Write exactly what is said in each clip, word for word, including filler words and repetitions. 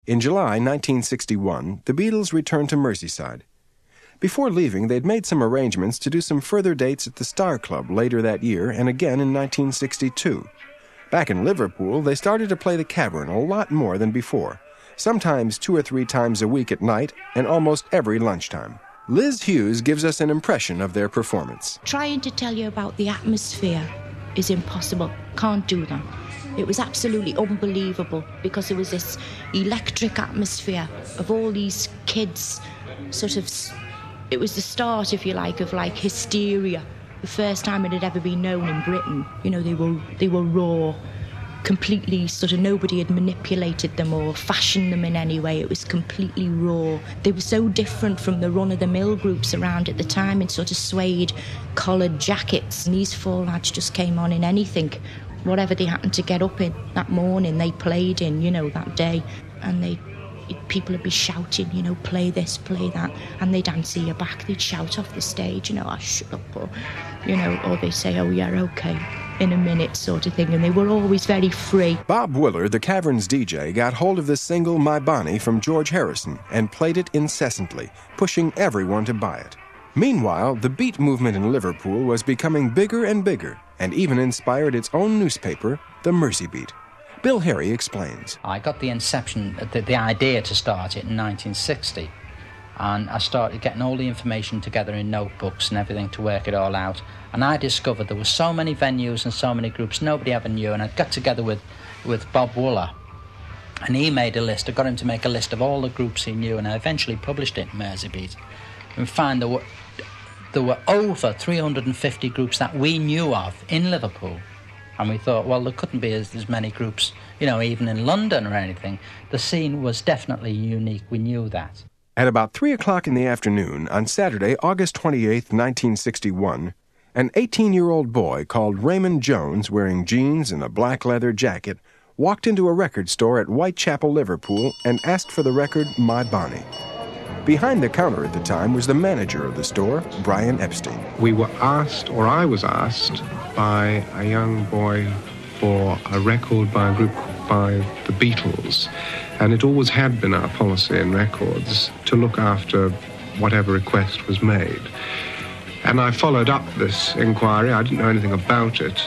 In July nineteen sixty-one, the Beatles returned to Merseyside. Before leaving, they'd made some arrangements to do some further dates at the Star Club later that year and again in nineteen sixty-two. Back in Liverpool, they started to play the Cavern a lot more than before, sometimes two or three times a week at night and almost every lunchtime. Liz Hughes gives us an impression of their performance. Trying to tell you about the atmosphere is impossible. Can't do that. It was absolutely unbelievable because there was this electric atmosphere of all these kids sort of... It was the start, if you like, of like hysteria. The first time it had ever been known in Britain. You know, they were they were raw, completely sort of nobody had manipulated them or fashioned them in any way. It was completely raw. They were so different from the run-of-the-mill groups around at the time in sort of suede collared jackets. And these four lads just came on in anything. Whatever they happened to get up in that morning, they played in, you know, that day. And they... people would be shouting, you know, play this, play that, and they'd answer you back. They'd shout off the stage, you know, oh, shut up, or, you know, or they'd say, oh, yeah, okay, in a minute, sort of thing, and they were always very free. Bob Willer, the Cavern's D J, got hold of the single My Bonnie from George Harrison and played it incessantly, pushing everyone to buy it. Meanwhile, the beat movement in Liverpool was becoming bigger and bigger, and even inspired its own newspaper, the Mersey Beat. Bill Harry explains. I got the inception, the, the idea to start it in nineteen sixty, and I started getting all the information together in notebooks and everything to work it all out, and I discovered there were so many venues and so many groups nobody ever knew, and I got together with, with Bob Wooler, and he made a list. I got him to make a list of all the groups he knew, and I eventually published it in Mersey Beat, and found there were, there were over three hundred fifty groups that we knew of in Liverpool. And we thought, well, there couldn't be as, as many groups, you know, even in London or anything. The scene was definitely unique. We knew that. At about three o'clock in the afternoon on Saturday, August twenty-eighth, nineteen sixty-one, an eighteen-year-old boy called Raymond Jones, wearing jeans and a black leather jacket, walked into a record store at Whitechapel, Liverpool, and asked for the record My Bonnie. Behind the counter at the time was the manager of the store, Brian Epstein. We were asked, or I was asked, by a young boy for a record by a group by the Beatles. And it always had been our policy in records to look after whatever request was made. And I followed up this inquiry. I didn't know anything about it.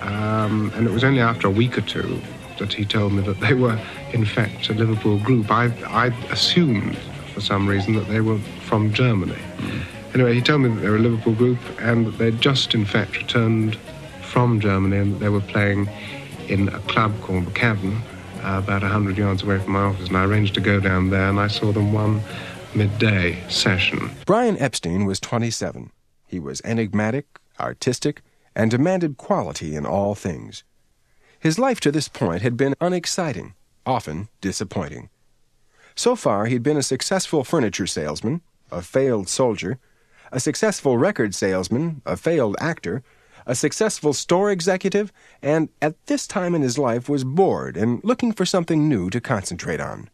Um, and it was only after a week or two that he told me that they were, in fact, a Liverpool group. I, I assumed, for some reason, that they were from Germany. Mm. Anyway, he told me that they were a Liverpool group and that they'd just, in fact, returned from Germany and that they were playing in a club called the Cavern, uh, about one hundred yards away from my office. And I arranged to go down there, and I saw them one midday session. Brian Epstein was twenty-seven. He was enigmatic, artistic, and demanded quality in all things. His life to this point had been unexciting, often disappointing. So far, he'd been a successful furniture salesman, a failed soldier, a successful record salesman, a failed actor, a successful store executive, and at this time in his life was bored and looking for something new to concentrate on.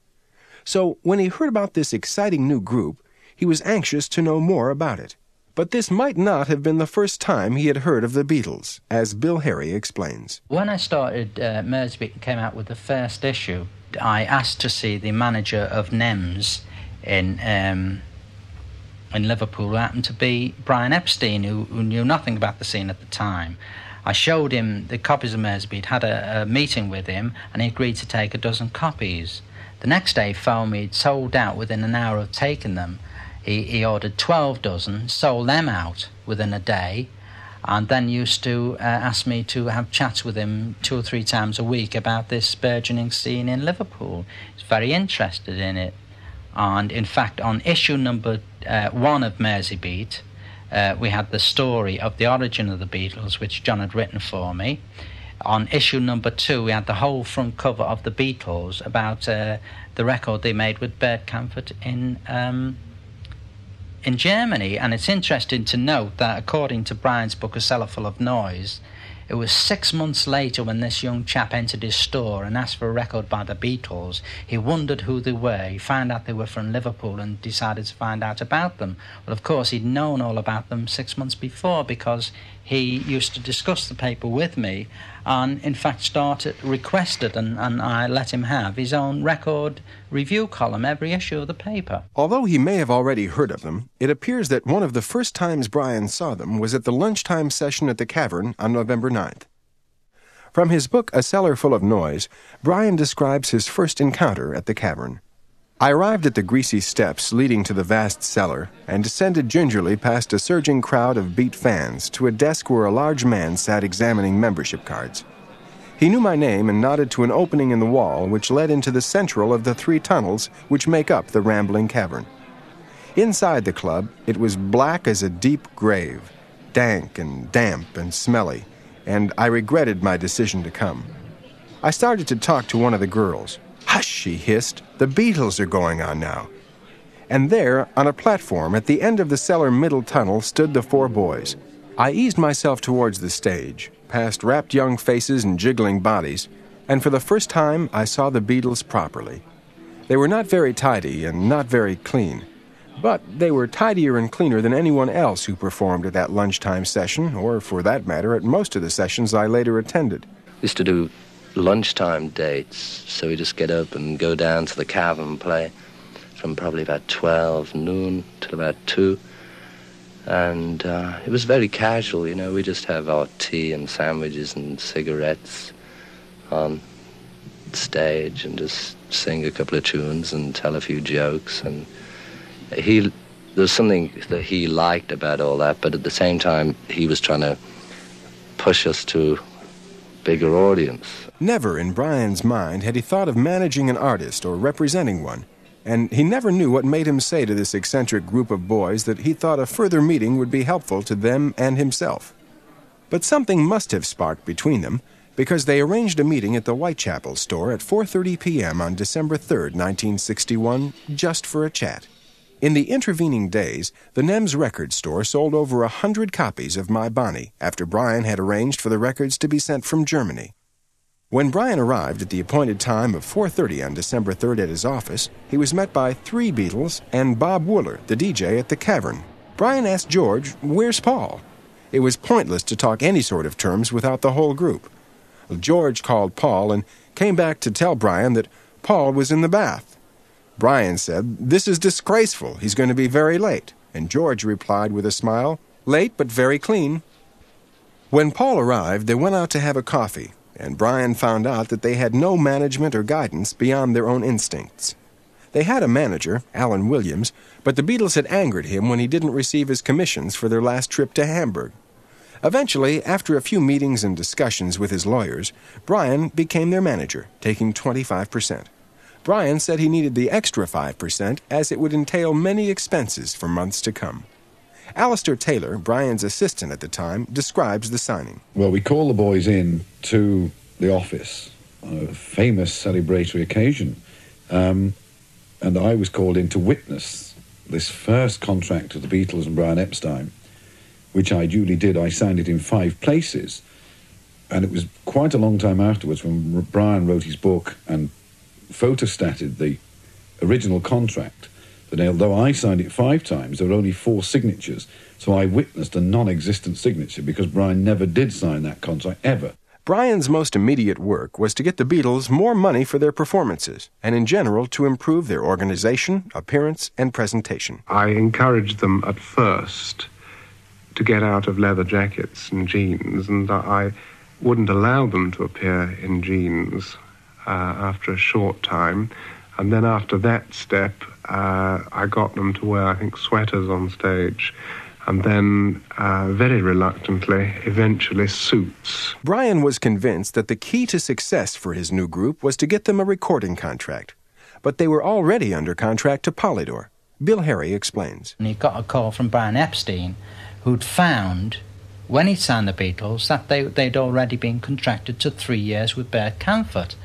So when he heard about this exciting new group, he was anxious to know more about it. But this might not have been the first time he had heard of the Beatles, as Bill Harry explains. When I started uh, Mersey Beat and came out with the first issue, I asked to see the manager of NEMS in um, in Liverpool, who happened to be Brian Epstein, who, who knew nothing about the scene at the time. I showed him the copies of Mersey Beat, had a, a meeting with him, and he agreed to take a dozen copies. The next day he phoned me, he'd sold out within an hour of taking them. He, he ordered twelve dozen, sold them out within a day, and then used to uh, ask me to have chats with him two or three times a week about this burgeoning scene in Liverpool. He's very interested in it. And in fact, on issue number uh, one of Mersey Beat, uh, we had the story of the origin of the Beatles, which John had written for me. On issue number two, we had the whole front cover of the Beatles about uh, the record they made with Bert Kaempfert in um, in Germany. And it's interesting to note that according to Brian's book, A Cellar Full of Noise, it was six months later when this young chap entered his store and asked for a record by the Beatles. He wondered who they were. He found out they were from Liverpool and decided to find out about them. Well, of course, he'd known all about them six months before because he used to discuss the paper with me, and in fact started, requested, and, and I let him have his own record review column every issue of the paper. Although he may have already heard of them, it appears that one of the first times Brian saw them was at the lunchtime session at the Cavern on November ninth. From his book A Cellar Full of Noise, Brian describes his first encounter at the Cavern. I arrived at the greasy steps leading to the vast cellar and descended gingerly past a surging crowd of Beat fans to a desk where a large man sat examining membership cards. He knew my name and nodded to an opening in the wall which led into the central of the three tunnels which make up the rambling cavern. Inside the club, it was black as a deep grave, dank and damp and smelly, and I regretted my decision to come. I started to talk to one of the girls. "Hush," she hissed. "The Beatles are going on now." And there, on a platform at the end of the cellar middle tunnel, stood the four boys. I eased myself towards the stage, past rapt young faces and jiggling bodies, and for the first time I saw the Beatles properly. They were not very tidy and not very clean, but they were tidier and cleaner than anyone else who performed at that lunchtime session, or for that matter, at most of the sessions I later attended. We used to do lunchtime dates, so we just get up and go down to the Cavern and play from probably about twelve noon till about two. And uh, it was very casual, you know. We just have our tea and sandwiches and cigarettes on stage and just sing a couple of tunes and tell a few jokes. And he, there was something that he liked about all that, but at the same time, he was trying to push us to bigger audience. Never in Brian's mind had he thought of managing an artist or representing one, and he never knew what made him say to this eccentric group of boys that he thought a further meeting would be helpful to them and himself. But something must have sparked between them, because they arranged a meeting at the Whitechapel store at four thirty p.m. on December third, nineteen sixty-one, just for a chat. In the intervening days, the Nems record store sold over a hundred copies of My Bonnie after Brian had arranged for the records to be sent from Germany. When Brian arrived at the appointed time of four thirty on December third at his office, he was met by three Beatles and Bob Wooler, the D J at the Cavern. Brian asked George, "Where's Paul?" It was pointless to talk any sort of terms without the whole group. George called Paul and came back to tell Brian that Paul was in the bath. Brian said, "This is disgraceful. He's going to be very late." And George replied with a smile, "Late, but very clean." When Paul arrived, they went out to have a coffee, and Brian found out that they had no management or guidance beyond their own instincts. They had a manager, Alan Williams, but the Beatles had angered him when he didn't receive his commissions for their last trip to Hamburg. Eventually, after a few meetings and discussions with his lawyers, Brian became their manager, taking twenty-five percent. Brian said he needed the extra five percent as it would entail many expenses for months to come. Alistair Taylor, Brian's assistant at the time, describes the signing. Well, we called the boys in to the office on a famous celebratory occasion, um, and I was called in to witness this first contract of the Beatles and Brian Epstein, which I duly did. I signed it in five places, and it was quite a long time afterwards when Brian wrote his book and photostated the original contract that although I signed it five times, there were only four signatures, so I witnessed a non-existent signature because Brian never did sign that contract, ever. Brian's most immediate work was to get the Beatles more money for their performances, and in general to improve their organization, appearance, and presentation. I encouraged them at first to get out of leather jackets and jeans, and I wouldn't allow them to appear in jeans uh, after a short time. And then after that step, uh, I got them to wear, I think, sweaters on stage. And then, uh, very reluctantly, eventually suits. Brian was convinced that the key to success for his new group was to get them a recording contract. But they were already under contract to Polydor. Bill Harry explains. And he got a call from Brian Epstein, who'd found, when he signed the Beatles, that they, they'd already been contracted to three years with Bert Camford.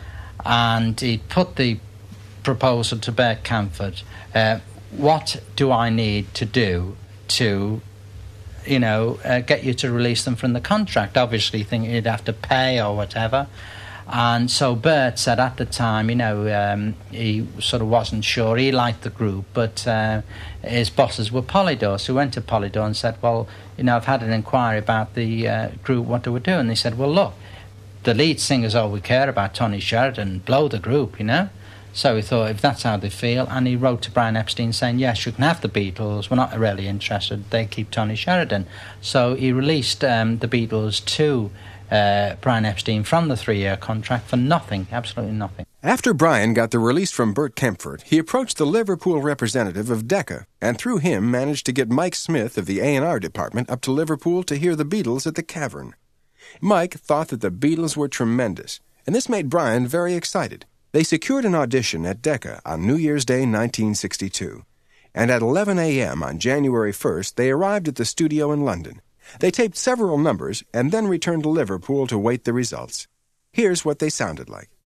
And he'd put the proposal to Bert Camford, uh, what do I need to do to, you know, uh, get you to release them from the contract? Obviously thinking he'd have to pay or whatever. And so Bert said at the time, you know, um, he sort of wasn't sure. He liked the group, but uh, his bosses were Polydor. So he went to Polydor and said, well, you know, I've had an inquiry about the uh, group, what do we do? And they said, well, look, the lead singer's all we care about, Tony Sheridan, blow the group, you know? So he thought, if that's how they feel, and he wrote to Brian Epstein saying, yes, you can have the Beatles, we're not really interested, they keep Tony Sheridan. So he released um, the Beatles to uh, Brian Epstein from the three-year contract for nothing, absolutely nothing. After Brian got the release from Bert Kempfert, he approached the Liverpool representative of Decca, and through him managed to get Mike Smith of the A and R department up to Liverpool to hear the Beatles at the Cavern. Mike thought that the Beatles were tremendous, and this made Brian very excited. They secured an audition at Decca on New Year's Day nineteen sixty-two, and at eleven a.m. on January first they arrived at the studio in London. They taped several numbers and then returned to Liverpool to wait the results. Here's what they sounded like.